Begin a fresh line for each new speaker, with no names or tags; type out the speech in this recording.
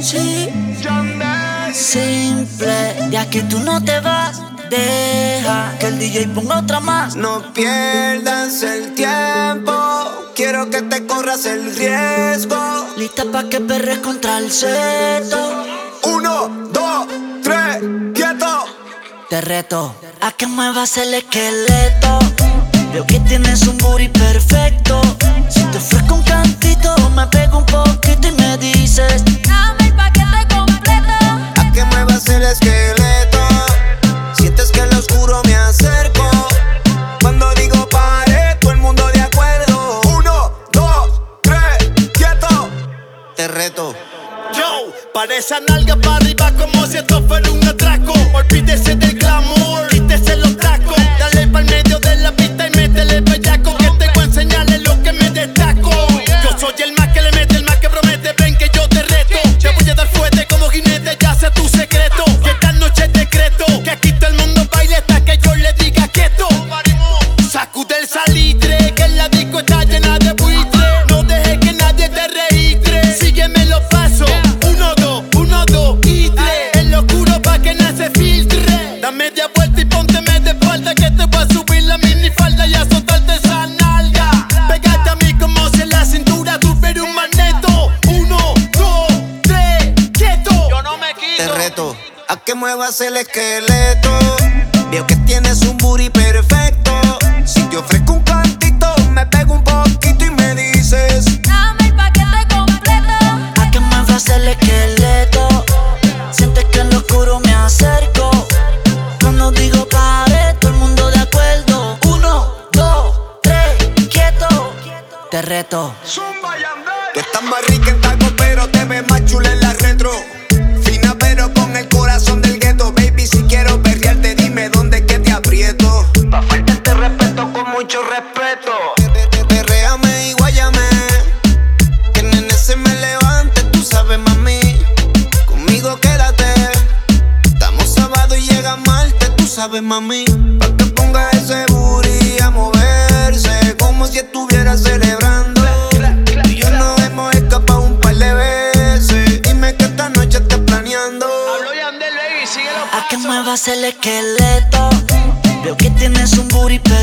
Sí, simple, de aquí tú no te vas. Deja que el DJ ponga otra más.
No pierdas el tiempo, quiero que te corras el riesgo.
Lista pa' que perres contra el seto.
1, 2, 3, quieto.
Te reto a que muevas el esqueleto. Veo que tienes un booty perfecto. Si te ofrezco un cantito, me pego un poquito y me dices:
dame el paquete completo.
A que muevas el esqueleto. Sientes que en lo oscuro me acerco. Cuando digo pare, todo el mundo de acuerdo. 1, 2, 3, quieto. Te reto.
Yo, para esa nalga para arriba como si esto fuera un atraco. Olvídese del glamour, quítese los tacos. Dale pa'l medio de la pista y métele bellaco. Que te voy a enseñarle lo que me destaco. Yo soy el más que le mete, el más que promete. Ven que yo te reto. Te voy a dar fuerte como jinete, ya sé tu secreto. Y esta noche es decreto que aquí todo el mundo baile hasta que yo le diga quieto. Sacude el salitre, que en la disco está llena de buitre. No dejes que nadie te registre. Sígueme los pasos. 1, 2, 1, 2 y 3. En lo oscuro pa' que no se filtre. Da media vuelta y pónteme de espalda, que te voy a subir la minifalda y azotarte esa nalga. Pégate a mí como si en la cintura tuviera un magneto. 1, 2, 3, quieto. Yo no me quito.
Te reto a que muevas el esqueleto. Veo que tienes un booty perfecto. Si te ofrezco un cantito, me pego un poquito y me dices:
Dame el paquete completo.
a que muevas el esqueleto. Sientes que en lo oscuro me acerco. Cuando digo pare, todo el mundo de acuerdo. 1, 2, 3, quieto. Te reto.
tú estás más rica en taco, pero te ves más chula en la retro. Fina pero con el corazón del gueto. Baby, si quiero perrearte, dime dónde que te aprieto. Pa' faltarte respeto con mucho respeto. Perréame y guáyame, que el nene se me levante, tú sabes, mami. Conmigo quédate, estamos sábado y llega martes, tú sabes, mami. Pa' que ponga ese booty a moverse, como si estuviera celebrando. Tú y yo nos hemos escapado un par de veces. Dime que esta noche estás planeando.
A que muevas el esqueleto. Veo que tienes un booty perfecto.